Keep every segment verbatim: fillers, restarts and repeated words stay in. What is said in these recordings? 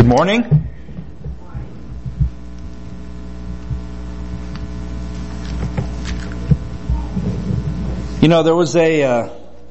Good morning. You know, there was a uh,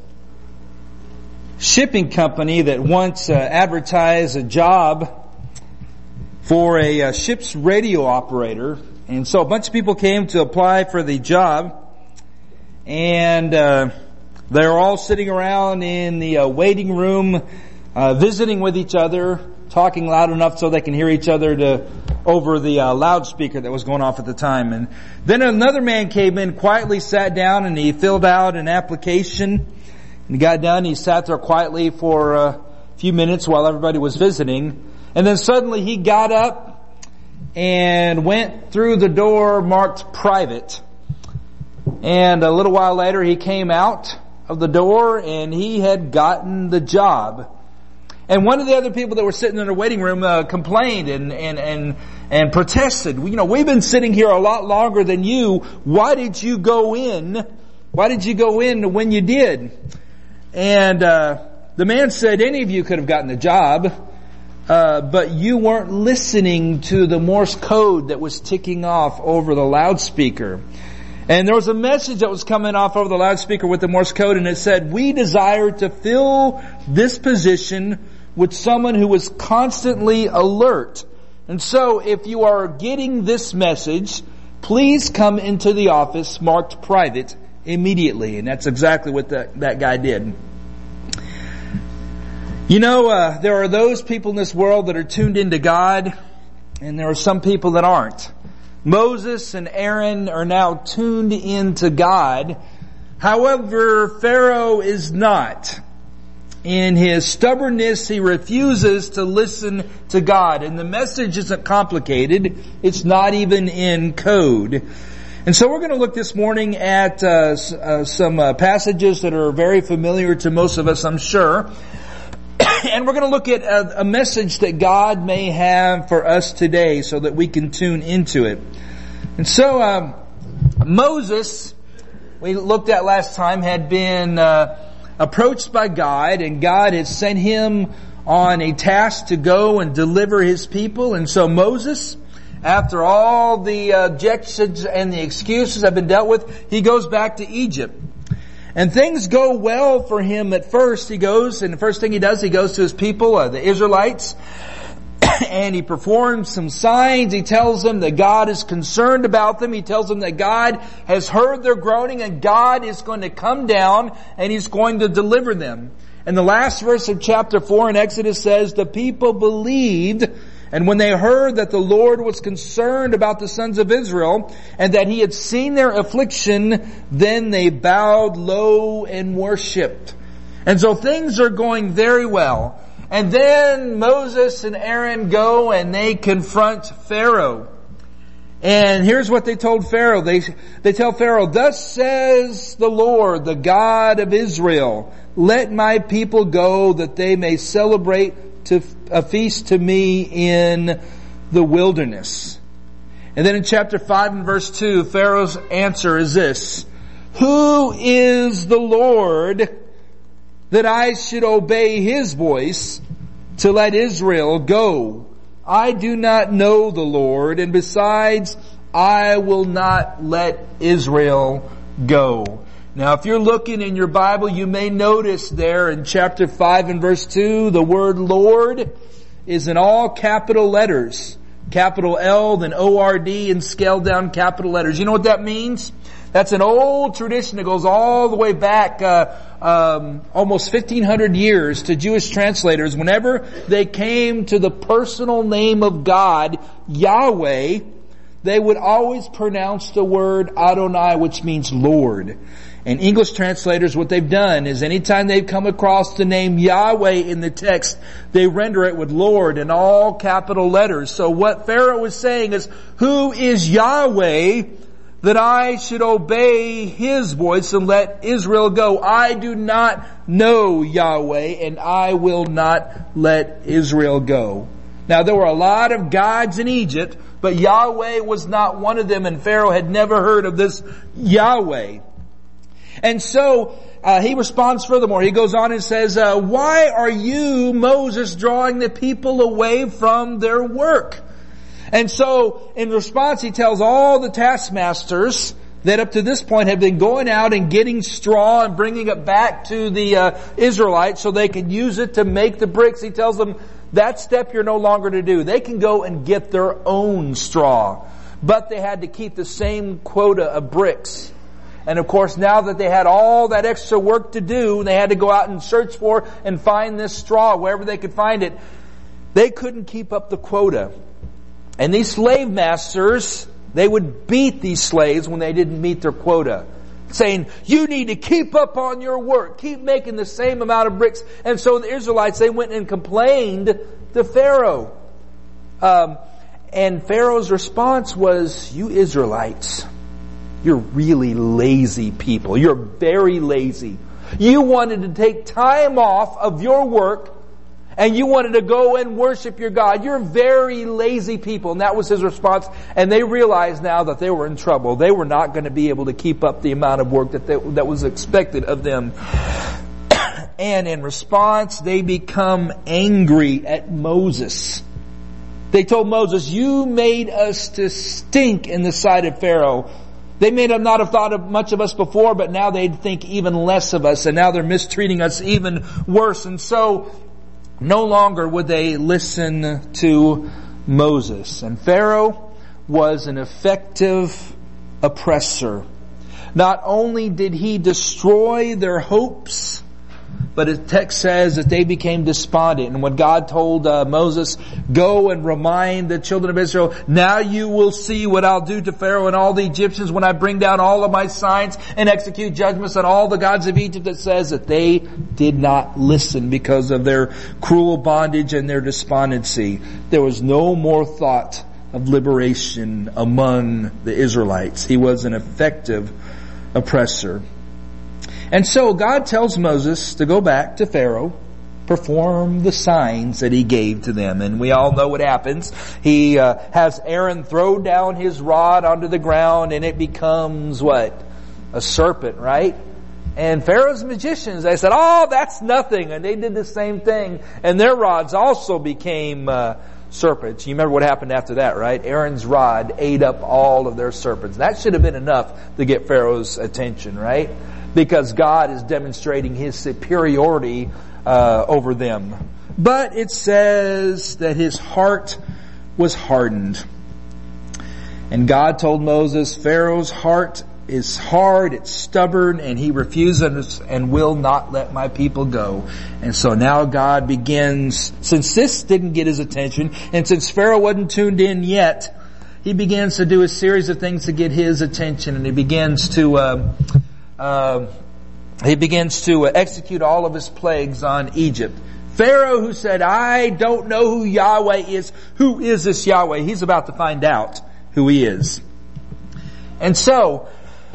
shipping company that once uh, advertised a job for a uh, ship's radio operator. And so a bunch of people came to apply for the job. And uh, they were all sitting around in the uh, waiting room, uh, visiting with each other, talking loud enough so they can hear each other to over the uh, loudspeaker that was going off at the time. And then another man came in, quietly sat down, and he filled out an application. And he got done. He sat there quietly for a few minutes while everybody was visiting. And then suddenly he got up and went through the door marked private. And a little while later he came out of the door and he had gotten the job. And one of the other people that were sitting in the waiting room uh, complained and, and, and, and protested. You know, we've been sitting here a lot longer than you. Why did you go in? Why did you go in when you did? And uh, the man said, any of you could have gotten the job, uh, but you weren't listening to the Morse code that was ticking off over the loudspeaker. And there was a message that was coming off over the loudspeaker with the Morse code, and it said, we desire to fill this position with someone who is constantly alert. And so if you are getting this message, please come into the office marked private immediately. And that's exactly what that, that guy did. You know, uh, there are those people in this world that are tuned into God, and there are some people that aren't. Moses and Aaron are now tuned into God. However, Pharaoh is not. In his stubbornness, he refuses to listen to God. And the message isn't complicated. It's not even in code. And so we're going to look this morning at uh, uh, some uh, passages that are very familiar to most of us, I'm sure. And we're going to look at a, a message that God may have for us today so that we can tune into it. And so, um, Moses, we looked at last time, had been uh, approached by God, and God had sent him on a task to go and deliver his people. And so Moses, after all the objections and the excuses have been dealt with, he goes back to Egypt. And things go well for him at first. He goes, and the first thing he does, he goes to his people, uh, the Israelites, and he performs some signs. He tells them that God is concerned about them. He tells them that God has heard their groaning and God is going to come down and He's going to deliver them. And the last verse of chapter four in Exodus says, the people believed, and when they heard that the Lord was concerned about the sons of Israel and that He had seen their affliction, then they bowed low and worshipped. And so things are going very well. And then Moses and Aaron go and they confront Pharaoh. And here's what they told Pharaoh. They, they tell Pharaoh, thus says the Lord, the God of Israel, let my people go that they may celebrate to a feast to me in the wilderness. And then in chapter five and verse two, Pharaoh's answer is this, who is the Lord that I should obey His voice to let Israel go? I do not know the Lord, and besides, I will not let Israel go. Now, if you're looking in your Bible, you may notice there in chapter five and verse two, the word Lord is in all capital letters. Capital L, then O R D, and scaled down capital letters. You know what that means? That's an old tradition that goes all the way back uh, um, almost fifteen hundred years to Jewish translators. Whenever they came to the personal name of God, Yahweh, they would always pronounce the word Adonai, which means Lord. And English translators, what they've done is anytime they've come across the name Yahweh in the text, they render it with Lord in all capital letters. So what Pharaoh is saying is, who is Yahweh that I should obey His voice and let Israel go? I do not know Yahweh, and I will not let Israel go. Now, there were a lot of gods in Egypt, but Yahweh was not one of them, and Pharaoh had never heard of this Yahweh. And so, uh, he responds furthermore. He goes on and says, uh, why are you, Moses, drawing the people away from their work? And so, in response, he tells all the taskmasters that up to this point have been going out and getting straw and bringing it back to the uh, Israelites so they can use it to make the bricks. He tells them, that step you're no longer to do. They can go and get their own straw. But they had to keep the same quota of bricks. And of course, now that they had all that extra work to do, they had to go out and search for and find this straw wherever they could find it. They couldn't keep up the quota. And these slave masters, they would beat these slaves when they didn't meet their quota, saying, you need to keep up on your work. Keep making the same amount of bricks. And so the Israelites, they went and complained to Pharaoh. Um, and Pharaoh's response was, you Israelites, you're really lazy people. You're very lazy. You wanted to take time off of your work and you wanted to go and worship your God. You're very lazy people. And that was his response. And they realized now that they were in trouble. They were not going to be able to keep up the amount of work that they, that was expected of them. And in response, they become angry at Moses. They told Moses, you made us to stink in the sight of Pharaoh. They may have not have thought of much of us before, but now they'd think even less of us. And now they're mistreating us even worse. And so no longer would they listen to Moses. And Pharaoh was an effective oppressor. Not only did he destroy their hopes, but the text says that they became despondent. And when God told uh, Moses, go and remind the children of Israel, now you will see what I'll do to Pharaoh and all the Egyptians when I bring down all of my signs and execute judgments on all the gods of Egypt, it says that they did not listen because of their cruel bondage and their despondency. There was no more thought of liberation among the Israelites. He was an effective oppressor. And so God tells Moses to go back to Pharaoh, perform the signs that he gave to them. And we all know what happens. He uh, has Aaron throw down his rod onto the ground and it becomes what? A serpent, right? And Pharaoh's magicians, they said, oh, that's nothing. And they did the same thing. And their rods also became uh, serpents. You remember what happened after that, right? Aaron's rod ate up all of their serpents. That should have been enough to get Pharaoh's attention, right? Because God is demonstrating his superiority uh, over them. But it says that his heart was hardened. And God told Moses, Pharaoh's heart is hard, it's stubborn, and he refuses and will not let my people go. And so now God begins, since this didn't get his attention, and since Pharaoh wasn't tuned in yet, he begins to do a series of things to get his attention, and he begins to... Uh, Uh, he begins to uh, execute all of his plagues on Egypt. Pharaoh, who said, I don't know who Yahweh is. Who is this Yahweh? He's about to find out who he is. And so,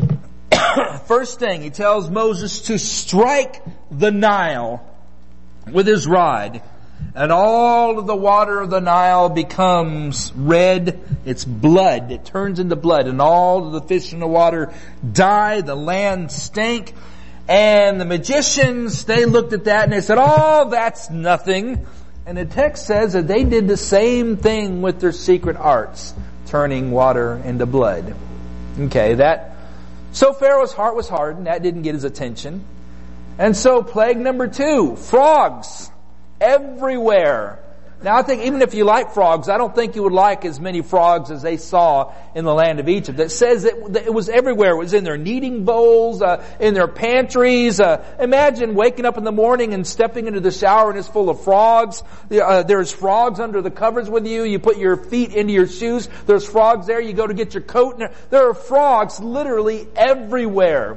first thing, he tells Moses to strike the Nile with his rod. And all of the water of the Nile becomes red. It's blood. It turns into blood. And all of the fish in the water die. The land stank. And the magicians, they looked at that and they said, oh, that's nothing. And the text says that they did the same thing with their secret arts, turning water into blood. Okay, that, so Pharaoh's heart was hardened. That didn't get his attention. And so plague number two, frogs. Everywhere. Now I think even if you like frogs, I don't think you would like as many frogs as they saw in the land of Egypt. It says that it was everywhere. It was in their kneading bowls, uh, in their pantries. Uh, imagine waking up in the morning and stepping into the shower and it's full of frogs. Uh, there's frogs under the covers with you. You put your feet into your shoes. There's frogs there. You go to get your coat. And there, there are frogs literally everywhere.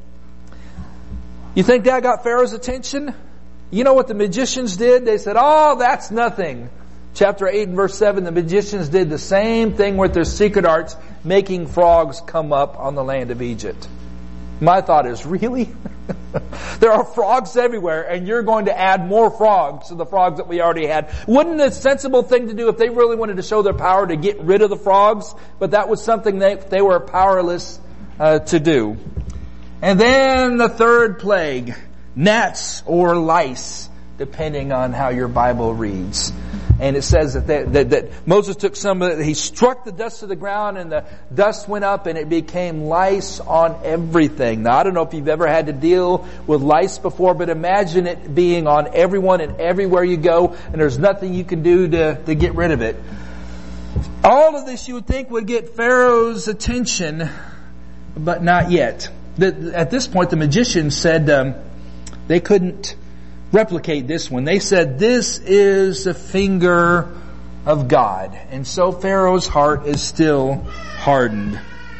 You think that got Pharaoh's attention? You know what the magicians did? They said, oh, that's nothing. Chapter eight and verse seven, the magicians did the same thing with their secret arts, making frogs come up on the land of Egypt. My thought is, really? There are frogs everywhere, and you're going to add more frogs to the frogs that we already had. Wouldn't a sensible thing to do if they really wanted to show their power to get rid of the frogs? But that was something they, they were powerless uh, to do. And then the third plague, gnats or lice, depending on how your Bible reads. And it says that, that, that, that Moses took some of it, he struck the dust to the ground and the dust went up and it became lice on everything. Now I don't know if you've ever had to deal with lice before, but imagine it being on everyone and everywhere you go and there's nothing you can do to, to get rid of it. All of this you would think would get Pharaoh's attention, but not yet. The, at this point the magicians said um, they couldn't replicate this one. They said, this is the finger of God. And so Pharaoh's heart is still hardened.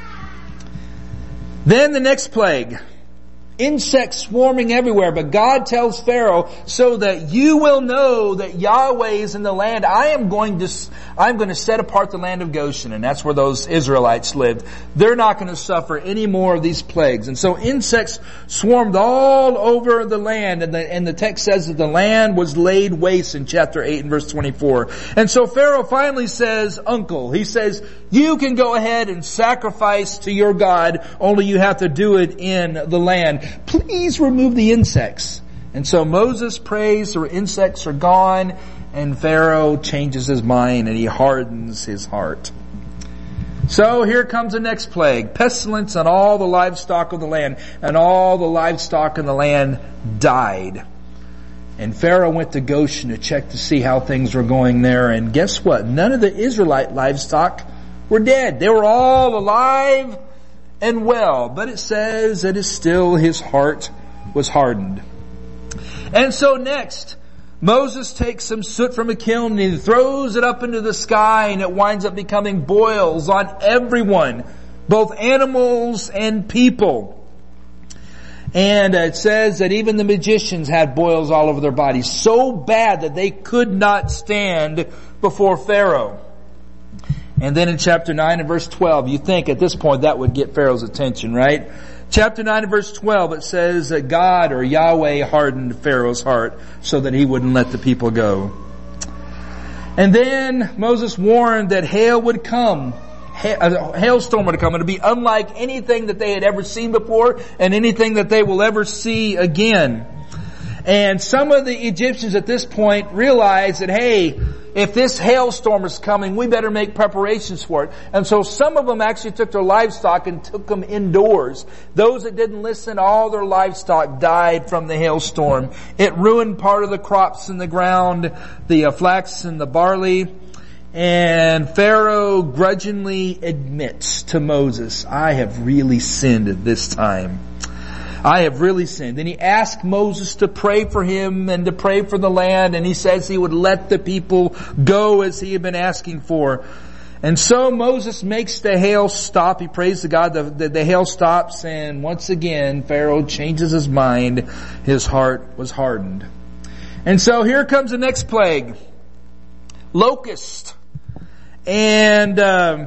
Then the next plague. Insects swarming everywhere. But God tells Pharaoh, so that you will know that Yahweh is in the land, I am going to, I'm going to set apart the land of Goshen. And that's where those Israelites lived. They're not going to suffer any more of these plagues. And so insects swarmed all over the land. And the, and the text says that the land was laid waste in chapter eight and verse twenty-four. And so Pharaoh finally says, uncle, he says, you can go ahead and sacrifice to your God, only you have to do it in the land. Please remove the insects. And so Moses prays, the insects are gone, and Pharaoh changes his mind and he hardens his heart. So here comes the next plague, pestilence on all the livestock of the land, and all the livestock in the land died. And Pharaoh went to Goshen to check to see how things were going there, and guess what? None of the Israelite livestock were dead. They were all alive and well, but it says that it's still his heart was hardened. And so next, Moses takes some soot from a kiln and he throws it up into the sky, and it winds up becoming boils on everyone, both animals and people. And it says that even the magicians had boils all over their bodies, so bad that they could not stand before Pharaoh. And then in chapter nine and verse twelve, you think at this point that would get Pharaoh's attention, right? Chapter nine and verse twelve, it says that God or Yahweh hardened Pharaoh's heart so that he wouldn't let the people go. And then Moses warned that hail would come. A hailstorm would come. It would be unlike anything that they had ever seen before and anything that they will ever see again. And some of the Egyptians at this point realized that, hey, if this hailstorm is coming, we better make preparations for it. And so some of them actually took their livestock and took them indoors. Those that didn't listen, all their livestock died from the hailstorm. It ruined part of the crops in the ground, the uh, flax and the barley. And Pharaoh grudgingly admits to Moses, I have really sinned at this time. I have really sinned. And he asked Moses to pray for him and to pray for the land. And he says he would let the people go as he had been asking for. And so Moses makes the hail stop. He prays to God that the, the hail stops. And once again, Pharaoh changes his mind. His heart was hardened. And so here comes the next plague. Locust. And um,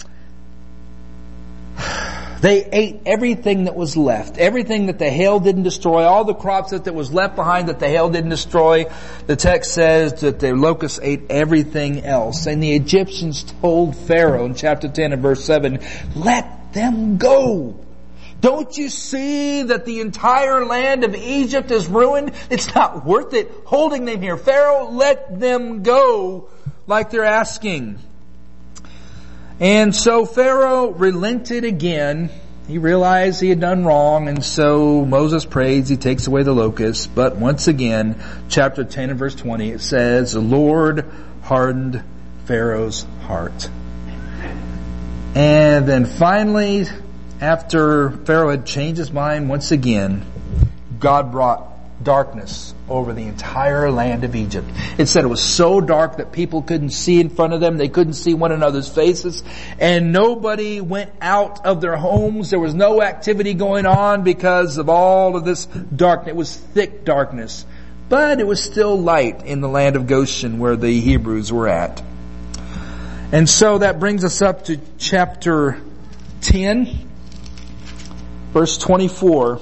they ate everything that was left. Everything that the hail didn't destroy. All the crops that, that was left behind that the hail didn't destroy. The text says that the locusts ate everything else. And the Egyptians told Pharaoh in chapter ten and verse seven, let them go. Don't you see that the entire land of Egypt is ruined? It's not worth it holding them here. Pharaoh, let them go like they're asking. And so Pharaoh relented again. He realized he had done wrong, and so Moses prays, he takes away the locusts. But once again, chapter ten and verse twenty, it says, the Lord hardened Pharaoh's heart. And then finally, after Pharaoh had changed his mind once again, God brought darkness over the entire land of Egypt. It said it was so dark that people couldn't see in front of them. They couldn't see one another's faces. And nobody went out of their homes. There was no activity going on because of all of this darkness. It was thick darkness. But it was still light in the land of Goshen where the Hebrews were at. And so that brings us up to chapter ten, verse twenty-four.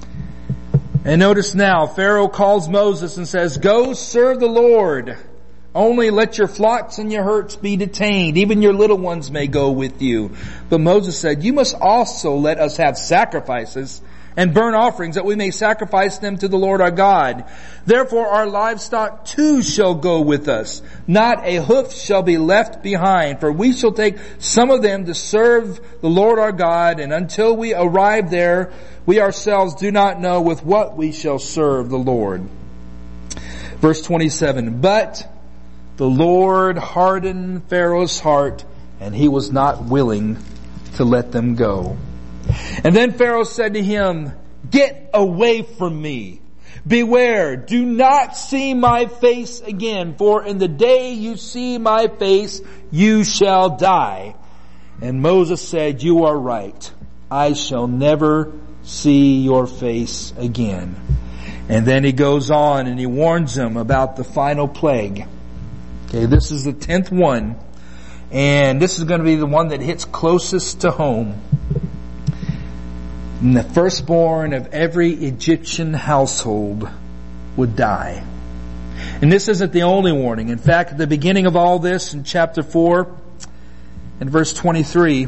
And notice now, Pharaoh calls Moses and says, go serve the Lord. Only let your flocks and your herds be detained. Even your little ones may go with you. But Moses said, you must also let us have sacrifices and burnt offerings, that we may sacrifice them to the Lord our God. Therefore our livestock too shall go with us. Not a hoof shall be left behind, for we shall take some of them to serve the Lord our God, and until we arrive there, we ourselves do not know with what we shall serve the Lord. Verse twenty-seven, but the Lord hardened Pharaoh's heart, and he was not willing to let them go. And then Pharaoh said to him, get away from me. Beware, do not see my face again, for in the day you see my face, you shall die. And Moses said, you are right. I shall never see your face again. And then he goes on and he warns them about the final plague. Okay, this is the tenth one. And this is going to be the one that hits closest to home. And the firstborn of every Egyptian household would die. And this isn't the only warning. In fact, at the beginning of all this, in chapter four, in verse twenty-three,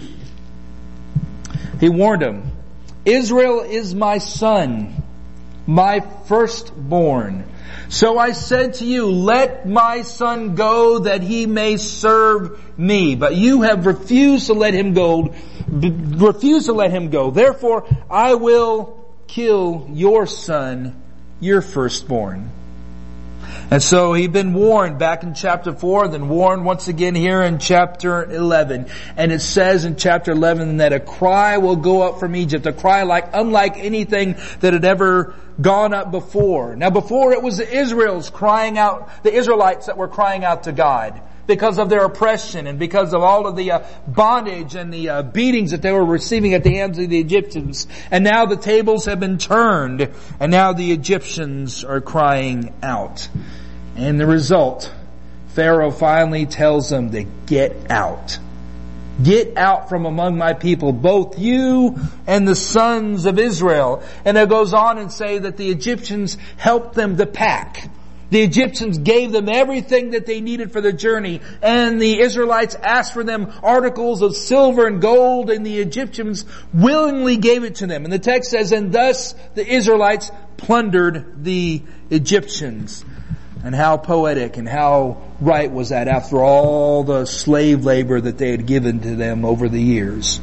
he warned them, Israel is my son, my firstborn. So I said to you, let my son go that he may serve me. But you have refused to let him go, refused to let him go. Therefore, I will kill your son, your firstborn. And so he'd been warned back in chapter four, then warned once again here in chapter eleven. And it says in chapter eleven that a cry will go up from Egypt, a cry like unlike anything that had ever gone up before. Now before it was the Israels crying out, the Israelites that were crying out to God because of their oppression and because of all of the uh, bondage and the uh, beatings that they were receiving at the hands of the Egyptians. And now the tables have been turned, and now the Egyptians are crying out. And the result, Pharaoh finally tells them to get out. Get out from among my people, both you and the sons of Israel. And it goes on and say that the Egyptians helped them to pack. The Egyptians gave them everything that they needed for the journey, and the Israelites asked for them articles of silver and gold, and the Egyptians willingly gave it to them. And the text says, and thus the Israelites plundered the Egyptians. And how poetic and how right was that after all the slave labor that they had given to them over the years.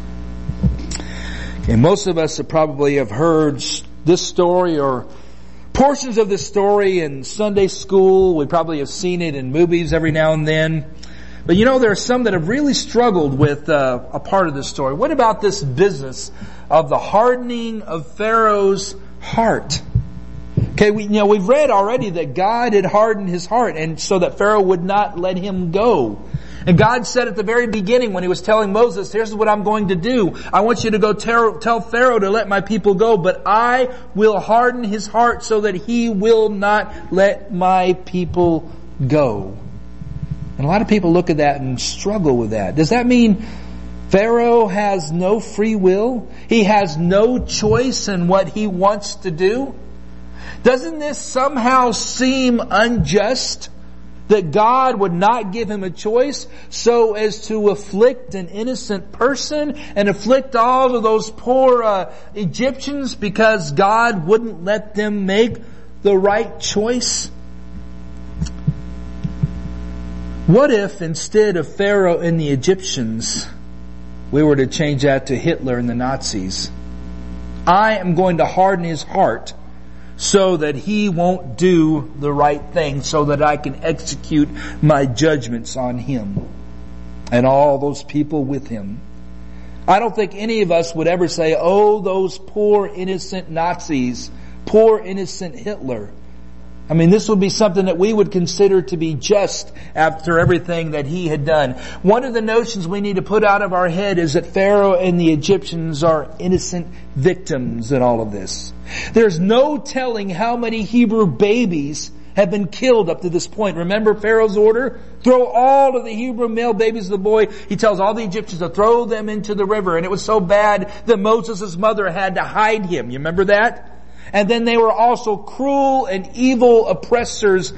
Okay, most of us have probably have heard this story or portions of this story in Sunday school. We probably have seen it in movies every now and then. But you know, there are some that have really struggled with uh, a part of this story. What about this business of the hardening of Pharaoh's heart? Okay, we, you know, we've read already that God had hardened his heart, and so that Pharaoh would not let him go. And God said at the very beginning when he was telling Moses, here's what I'm going to do. I want you to go tell, tell Pharaoh to let my people go, but I will harden his heart so that he will not let my people go. And a lot of people look at that and struggle with that. Does that mean Pharaoh has no free will? He has no choice in what he wants to do? Doesn't this somehow seem unjust? That God would not give him a choice so as to afflict an innocent person and afflict all of those poor uh, Egyptians because God wouldn't let them make the right choice? What if instead of Pharaoh and the Egyptians, we were to change that to Hitler and the Nazis? I am going to harden his heart so that he won't do the right thing, so that I can execute my judgments on him and all those people with him. I don't think any of us would ever say, oh, those poor innocent Nazis, poor innocent Hitler. I mean, this would be something that we would consider to be just after everything that he had done. One of the notions we need to put out of our head is that Pharaoh and the Egyptians are innocent victims in all of this. There's no telling how many Hebrew babies have been killed up to this point. Remember Pharaoh's order? Throw all of the Hebrew male babies of the boy. He tells all the Egyptians to throw them into the river. And it was so bad that Moses' mother had to hide him. You remember that? And then they were also cruel and evil oppressors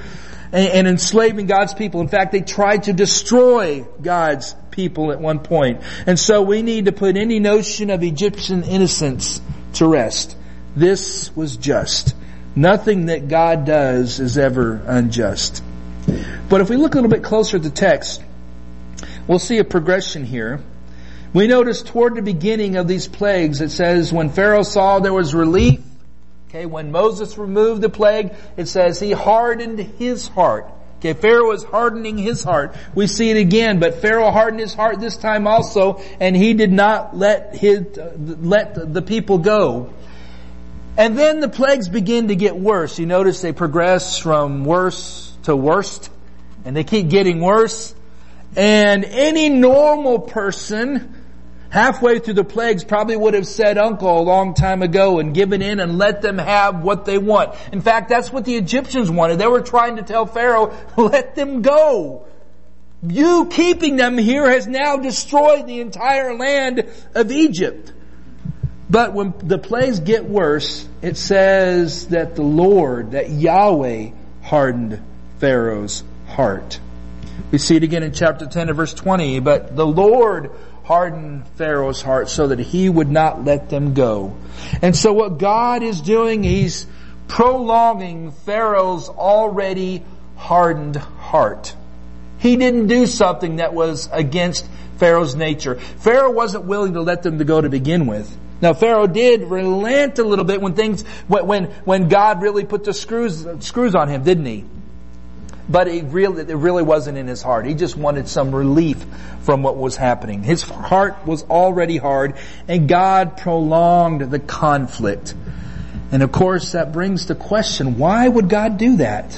and, and enslaving God's people. In fact, they tried to destroy God's people at one point. And so we need to put any notion of Egyptian innocence to rest. This was just. Nothing that God does is ever unjust. But if we look a little bit closer at the text, we'll see a progression here. We notice toward the beginning of these plagues, it says, when Pharaoh saw there was relief, okay, when Moses removed the plague, it says he hardened his heart. Okay, Pharaoh was hardening his heart. We see it again, but Pharaoh hardened his heart this time also, and he did not let his, uh, let the people go. And then the plagues begin to get worse. You notice they progress from worse to worst, and they keep getting worse. And any normal person halfway through the plagues probably would have said uncle a long time ago and given in and let them have what they want. In fact, that's what the Egyptians wanted. They were trying to tell Pharaoh, let them go. You keeping them here has now destroyed the entire land of Egypt. But when the plagues get worse, it says that the Lord, that Yahweh hardened Pharaoh's heart. We see it again in chapter ten and verse twenty. But the Lord hardened Pharaoh's heart so that he would not let them go. And so what God is doing, He's prolonging Pharaoh's already hardened heart. He didn't do something that was against Pharaoh's nature. Pharaoh wasn't willing to let them to go to begin with. Now Pharaoh did relent a little bit when things, when, when God really put the screws, screws on him, didn't He? But it really, it really wasn't in his heart. He just wanted some relief from what was happening. His heart was already hard, and God prolonged the conflict. And of course that brings the question, why would God do that?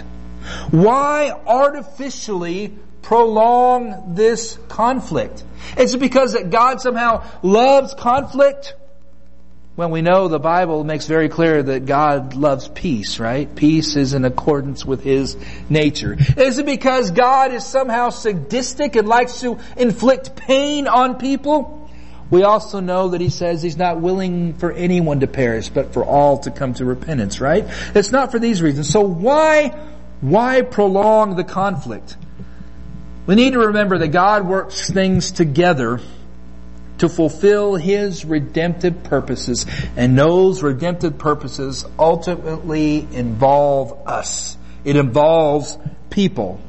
Why artificially prolong this conflict? Is it because that God somehow loves conflict? Well, we know the Bible makes very clear that God loves peace, right? Peace is in accordance with His nature. Is it because God is somehow sadistic and likes to inflict pain on people? We also know that He says He's not willing for anyone to perish, but for all to come to repentance, right? It's not for these reasons. So why, why prolong the conflict? We need to remember that God works things together to fulfill His redemptive purposes. And those redemptive purposes ultimately involve us. It involves people.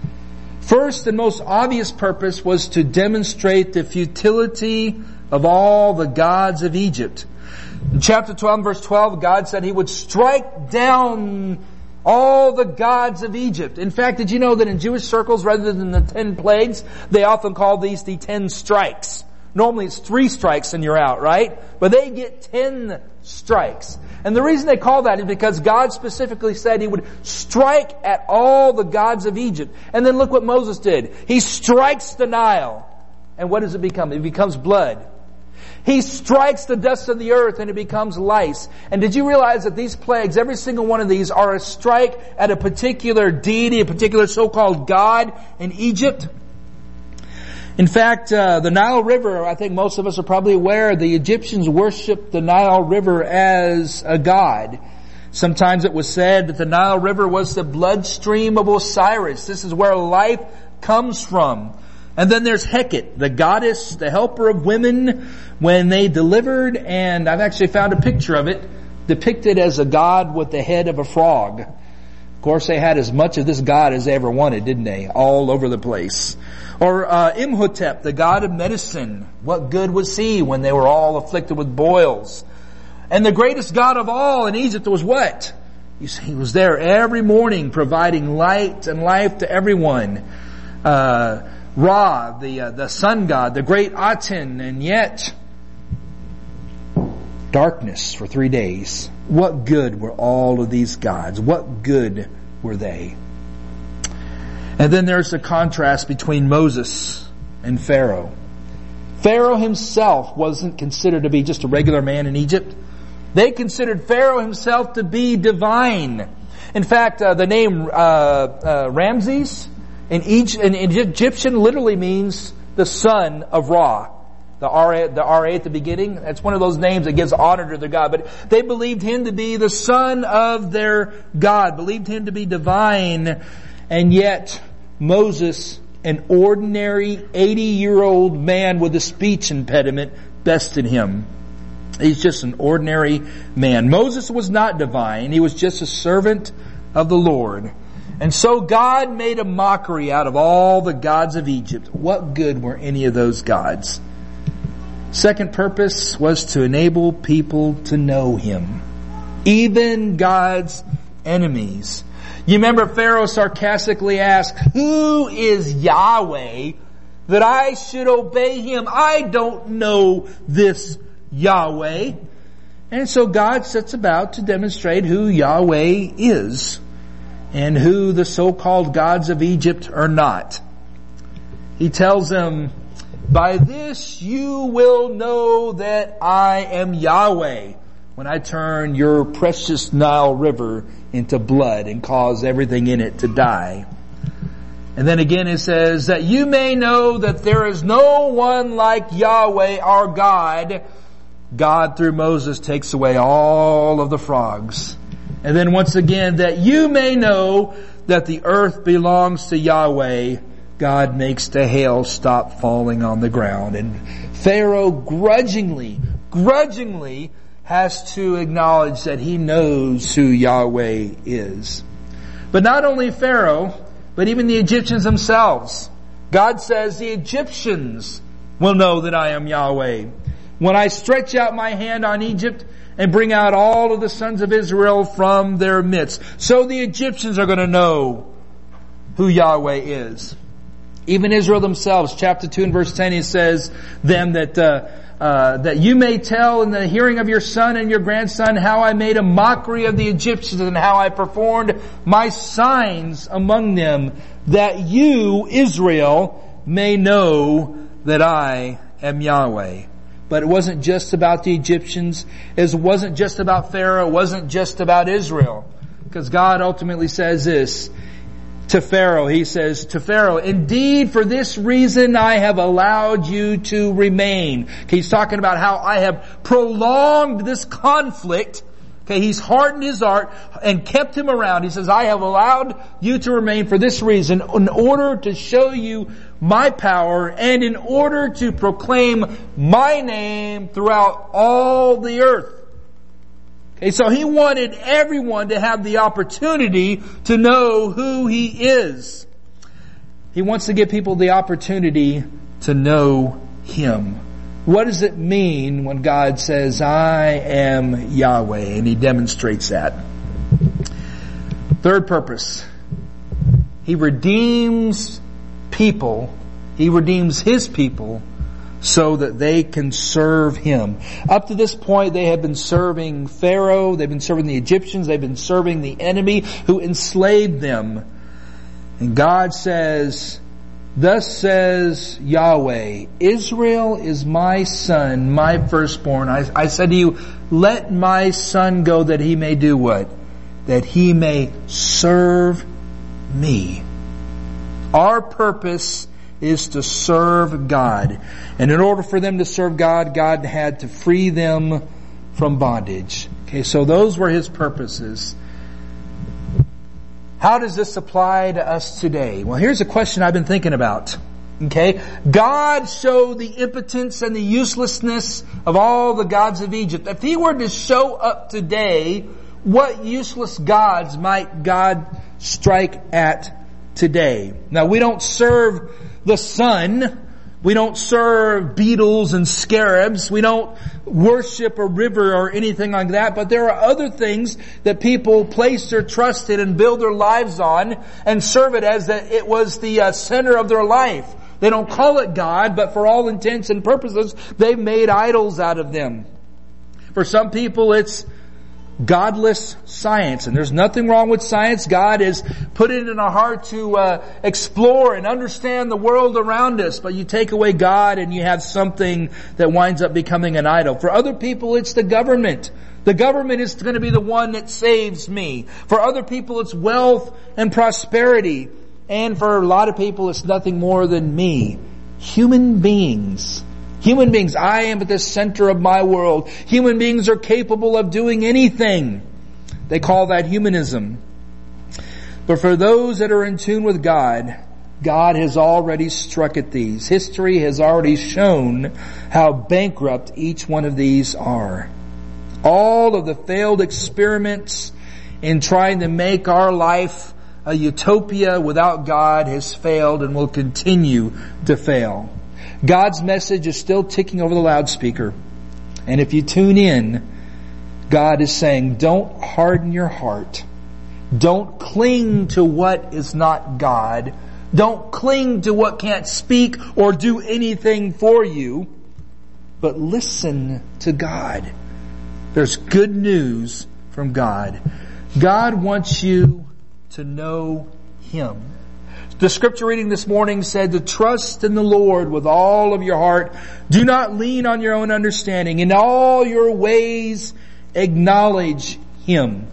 First and most obvious purpose was to demonstrate the futility of all the gods of Egypt. In chapter twelve, verse twelve, God said He would strike down all the gods of Egypt. In fact, did you know that in Jewish circles, rather than the ten plagues, they often call these the ten strikes? Normally it's three strikes and you're out, right? But they get ten strikes. And the reason they call that is because God specifically said He would strike at all the gods of Egypt. And then look what Moses did. He strikes the Nile. And what does it become? It becomes blood. He strikes the dust of the earth and it becomes lice. And did you realize that these plagues, every single one of these, are a strike at a particular deity, a particular so-called god in Egypt? In fact, uh, the Nile River, I think most of us are probably aware, the Egyptians worshiped the Nile River as a god. Sometimes it was said that the Nile River was the bloodstream of Osiris. This is where life comes from. And then there's Hecate, the goddess, the helper of women when they delivered, and I've actually found a picture of it, depicted as a god with the head of a frog. Of course, they had as much of this god as they ever wanted, didn't they? All over the place. Or uh, Imhotep, the god of medicine. What good was he when they were all afflicted with boils? And the greatest god of all in Egypt was what? He was there every morning providing light and life to everyone. Uh, Ra, the uh, the sun god, the great Aten, and yet darkness for three days. What good were all of these gods? What good were they? And then there's the contrast between Moses and Pharaoh. Pharaoh himself wasn't considered to be just a regular man in Egypt. They considered Pharaoh himself to be divine. In fact, uh, the name uh, uh, Ramses in, Egypt, in Egyptian literally means the son of Ra. The R A, the R A at the beginning, that's one of those names that gives honor to their God. But they believed him to be the son of their God, believed him to be divine. And yet, Moses, an ordinary eighty-year-old man with a speech impediment, bested him. He's just an ordinary man. Moses was not divine. He was just a servant of the Lord. And so God made a mockery out of all the gods of Egypt. What good were any of those gods? Second purpose was to enable people to know Him. Even God's enemies. You remember Pharaoh sarcastically asked, "Who is Yahweh that I should obey Him? I don't know this Yahweh." And so God sets about to demonstrate who Yahweh is and who the so-called gods of Egypt are not. He tells them, "By this you will know that I am Yahweh, when I turn your precious Nile River into blood and cause everything in it to die." And then again it says, "That you may know that there is no one like Yahweh our God." God through Moses takes away all of the frogs. And then once again, "that you may know that the earth belongs to Yahweh." God makes the hail stop falling on the ground. And Pharaoh grudgingly, grudgingly has to acknowledge that he knows who Yahweh is. But not only Pharaoh, but even the Egyptians themselves. God says, "The Egyptians will know that I am Yahweh when I stretch out my hand on Egypt and bring out all of the sons of Israel from their midst." So the Egyptians are going to know who Yahweh is. Even Israel themselves, chapter two and verse ten, it says them that uh, uh, that you may tell in the hearing of your son and your grandson how I made a mockery of the Egyptians and how I performed my signs among them, that you, Israel, may know that I am Yahweh. But it wasn't just about the Egyptians. It wasn't just about Pharaoh. It wasn't just about Israel. Because God ultimately says this to Pharaoh. He says to Pharaoh, "Indeed, for this reason I have allowed you to remain." Okay, he's talking about how I have prolonged this conflict. Okay, he's hardened his heart and kept him around. He says, "I have allowed you to remain for this reason, in order to show you my power and in order to proclaim my name throughout all the earth." Okay, so he wanted everyone to have the opportunity to know who he is. He wants to give people the opportunity to know him. What does it mean when God says, "I am Yahweh"? And he demonstrates that. Third purpose. He redeems people. He redeems his people so that they can serve him. Up to this point, they have been serving Pharaoh. They've been serving the Egyptians. They've been serving the enemy who enslaved them. And God says, "Thus says Yahweh, Israel is my son, my firstborn. I, I said to you, let my son go that he may do what? That he may serve me." Our purpose is to serve God. And in order for them to serve God, God had to free them from bondage. Okay, so those were his purposes. How does this apply to us today? Well, here's a question I've been thinking about. Okay? God showed the impotence and the uselessness of all the gods of Egypt. If he were to show up today, what useless gods might God strike at today? Now, we don't serve the sun. We don't serve beetles and scarabs. We don't worship a river or anything like that. But there are other things that people place their trust in and build their lives on and serve it as that it was the uh, center of their life. They don't call it God, but for all intents and purposes, they've made idols out of them. For some people, it's godless science, and there's nothing wrong with science. God has put it in our heart to uh, explore and understand the world around us, but you take away God and you have something that winds up becoming an idol. For other people, it's the government. The government is going to be the one that saves me. For other people, it's wealth and prosperity. And for a lot of people, it's nothing more than me. Human beings. Human beings, I am at the center of my world. Human beings are capable of doing anything. They call that humanism. But for those that are in tune with God, God has already struck at these. History has already shown how bankrupt each one of these are. All of the failed experiments in trying to make our life a utopia without God has failed and will continue to fail. God's message is still ticking over the loudspeaker. And if you tune in, God is saying, don't harden your heart. Don't cling to what is not God. Don't cling to what can't speak or do anything for you. But listen to God. There's good news from God. God wants you to know Him. The scripture reading this morning said to trust in the Lord with all of your heart. Do not lean on your own understanding. In all your ways acknowledge Him.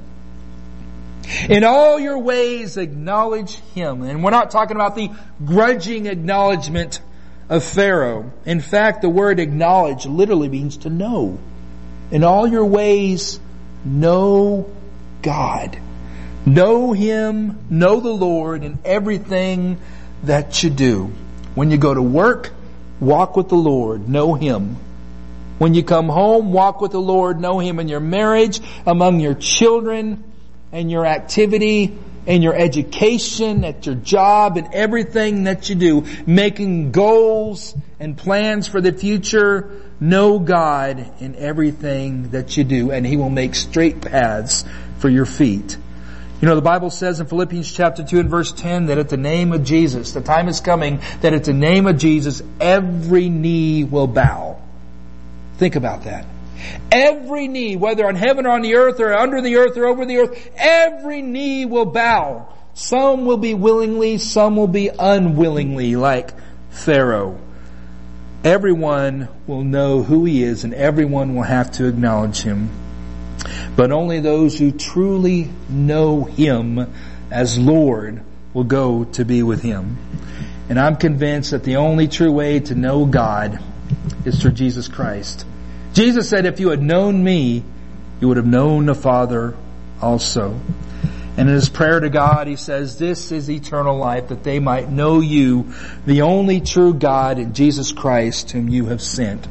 In all your ways acknowledge Him. And we're not talking about the grudging acknowledgement of Pharaoh. In fact, the word acknowledge literally means to know. In all your ways, know God. Know Him, know the Lord in everything that you do. When you go to work, walk with the Lord, know Him. When you come home, walk with the Lord, know Him in your marriage, among your children, and your activity, and your education, at your job, and everything that you do. Making goals and plans for the future. Know God in everything that you do, and He will make straight paths for your feet. You know, the Bible says in Philippians chapter two and verse ten that at the name of Jesus, the time is coming that at the name of Jesus, every knee will bow. Think about that. Every knee, whether on heaven or on the earth or under the earth or over the earth, every knee will bow. Some will be willingly, some will be unwillingly, like Pharaoh. Everyone will know who He is, and everyone will have to acknowledge Him. But only those who truly know Him as Lord will go to be with Him. And I'm convinced that the only true way to know God is through Jesus Christ. Jesus said, if you had known me, you would have known the Father also. And in His prayer to God, He says, this is eternal life, that they might know you, the only true God, and Jesus Christ, whom you have sent.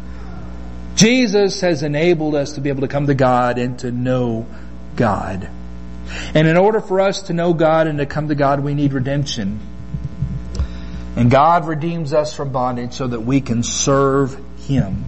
Jesus has enabled us to be able to come to God and to know God. And in order for us to know God and to come to God, we need redemption. And God redeems us from bondage so that we can serve Him.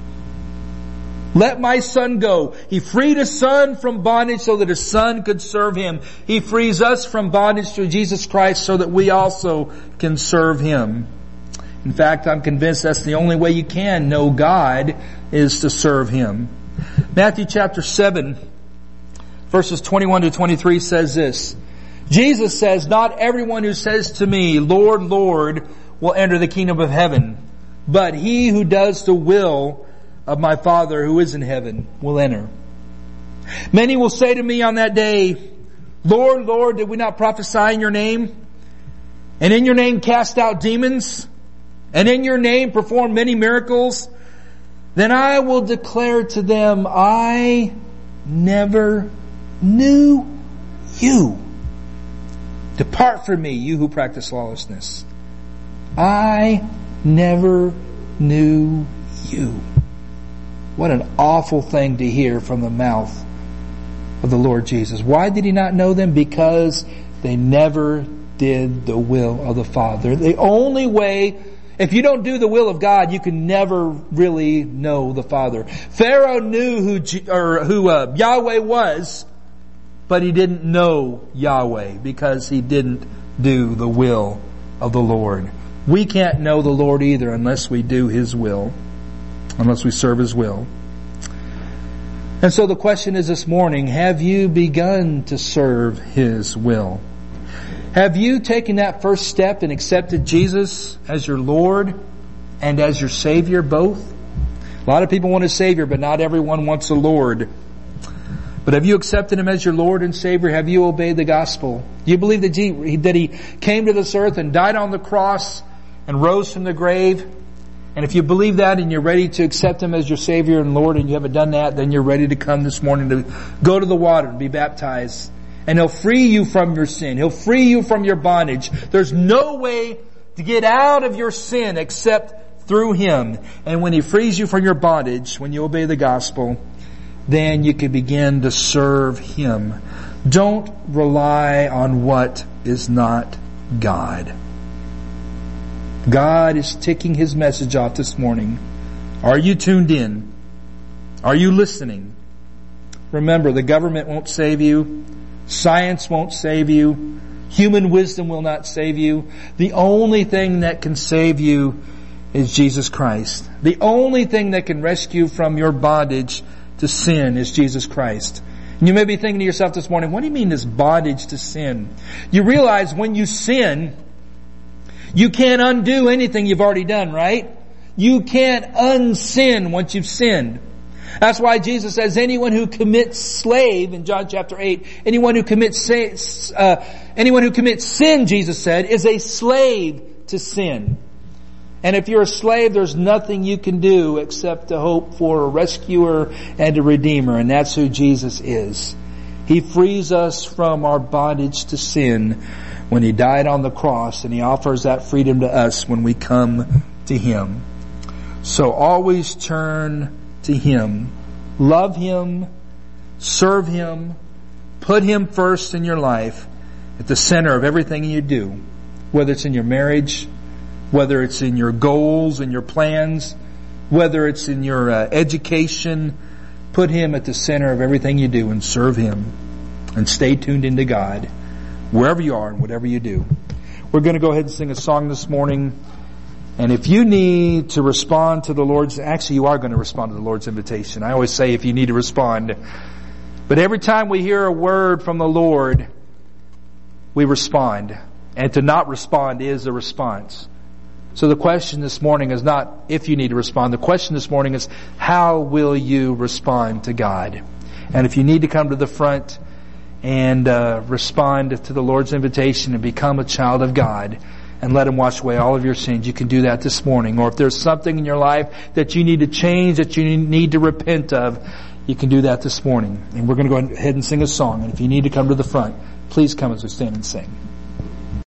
Let my son go. He freed His son from bondage so that His son could serve Him. He frees us from bondage through Jesus Christ so that we also can serve Him. In fact, I'm convinced that's the only way you can know God is to serve Him. Matthew chapter seven, verses twenty-one to twenty-three says this. Jesus says, not everyone who says to me, Lord, Lord, will enter the kingdom of heaven, but he who does the will of my Father who is in heaven will enter. Many will say to me on that day, Lord, Lord, did we not prophesy in your name? And in your name cast out demons? And in your name perform many miracles? Then I will declare to them, I never knew you. Depart from me, you who practice lawlessness. I never knew you. What an awful thing to hear from the mouth of the Lord Jesus. Why did He not know them? Because they never did the will of the Father. The only way, if you don't do the will of God, you can never really know the Father. Pharaoh knew who or who uh, Yahweh was, but he didn't know Yahweh because he didn't do the will of the Lord. We can't know the Lord either unless we do His will, unless we serve His will. And so the question is this morning, have you begun to serve His will? Have you taken that first step and accepted Jesus as your Lord and as your Savior both? A lot of people want a Savior, but not everyone wants a Lord. But have you accepted Him as your Lord and Savior? Have you obeyed the gospel? Do you believe that He, that He came to this earth and died on the cross and rose from the grave? And if you believe that and you're ready to accept Him as your Savior and Lord and you haven't done that, then you're ready to come this morning to go to the water and be baptized And He'll free you from your sin. He'll free you from your bondage. There's no way to get out of your sin except through Him. And when He frees you from your bondage, when you obey the gospel, then you can begin to serve Him. Don't rely on what is not God. God is ticking His message off this morning. Are you tuned in? Are you listening? Remember, the government won't save you. Science won't save you. Human wisdom will not save you. The only thing that can save you is Jesus Christ. The only thing that can rescue from your bondage to sin is Jesus Christ. And you may be thinking to yourself this morning, what do you mean this bondage to sin? You realize when you sin, you can't undo anything you've already done, right? You can't unsin once you've sinned. That's why Jesus says anyone who commits slave, in John chapter eight, anyone who commits, uh, anyone who commits sin, Jesus said, is a slave to sin. And if you're a slave, there's nothing you can do except to hope for a rescuer and a redeemer. And that's who Jesus is. He frees us from our bondage to sin when He died on the cross, and He offers that freedom to us when we come to Him. So always turn to Him. Love Him. Serve Him. Put Him first in your life, at the center of everything you do. Whether it's in your marriage, whether it's in your goals and your plans, whether it's in your uh, education, put Him at the center of everything you do and serve Him. And stay tuned into God, wherever you are and whatever you do. We're going to go ahead and sing a song this morning. And if you need to respond to the Lord's, actually you are going to respond to the Lord's invitation. I always say if you need to respond. But every time we hear a word from the Lord, we respond. And to not respond is a response. So the question this morning is not if you need to respond. The question this morning is, how will you respond to God? And if you need to come to the front and uh, respond to the Lord's invitation and become a child of God and let Him wash away all of your sins, you can do that this morning. Or if there's something in your life that you need to change, that you need to repent of, you can do that this morning. And we're going to go ahead and sing a song. And if you need to come to the front, please come as we stand and sing.